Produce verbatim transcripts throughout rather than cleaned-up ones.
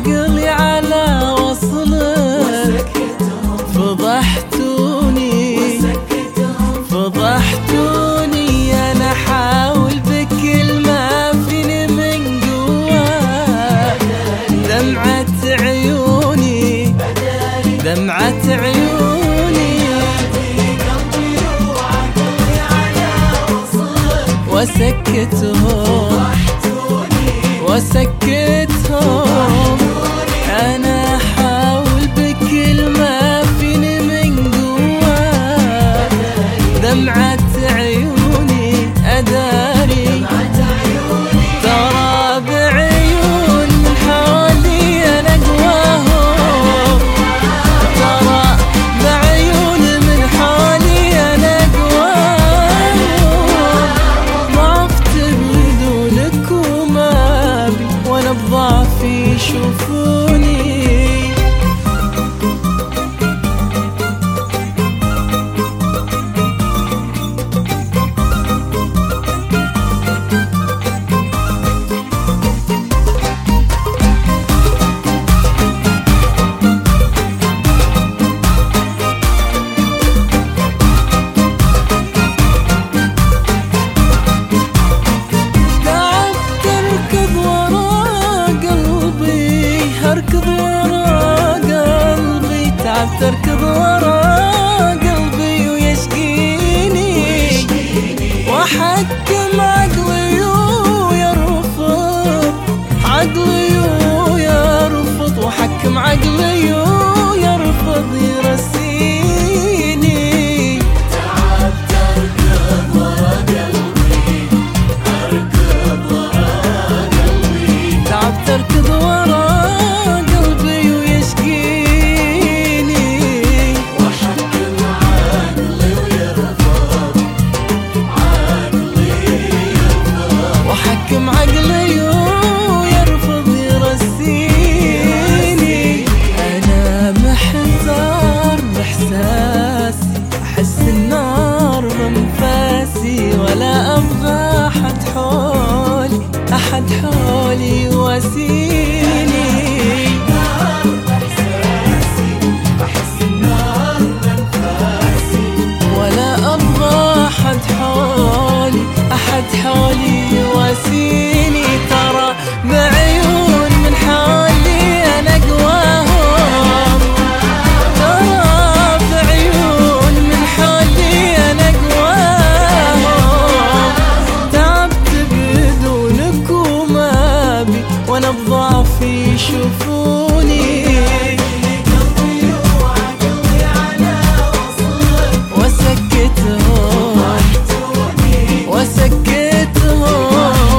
عقلي على وصلك فضحتوني فضحتوني أنا أحاول بكل ما فيني من قوة دمعة عيوني دمعة عيوني وسكتهم وسكتهم أنا أحاول بكل ما فيني من قوة دمعة عيوني أداري ترى بعيون من حولي أنا أقواهم ترى بعيون من حولي أنا أقواهم ضعفت بدونك وما بي وأنا بضعفي يشوفوني اركض ورا قلبي تعبت اركض ورا قلبي ويشقيني واحكم عقلي ويرفض عقلي ويرفض واحكم عقلي ويرفض يرسيني تعبت اركض ورا قلبي اركض ورا قلبي تعبت اركض ورا حكم عقلي ويرفض يرسيني أنا محتار بإحساسي أحس النار بأنفاسي ولا أبغى أحد حولي أحد حولي يواسيني ولا أبغى أحد حولي أحد حولي يواسيني ترى بعيون من حولي أنا أقواهم ترى بعيون من حولي أنا أقواهم تعبت بدونك وما بي وأنا بضعفي يشوفوني وسكتهم وسكتهم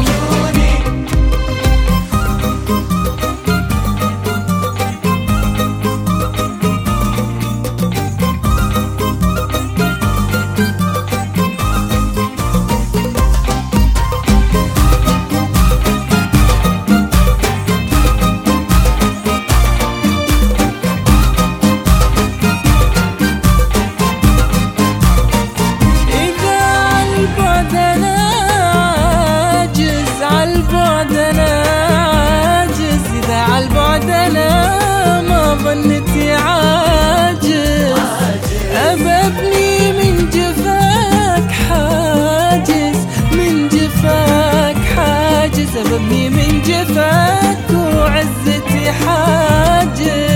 أنا ما ظنتي عاجز أببني من جفاك حاجز من جفاك حاجز أببني من جفاك وعزتي حاجز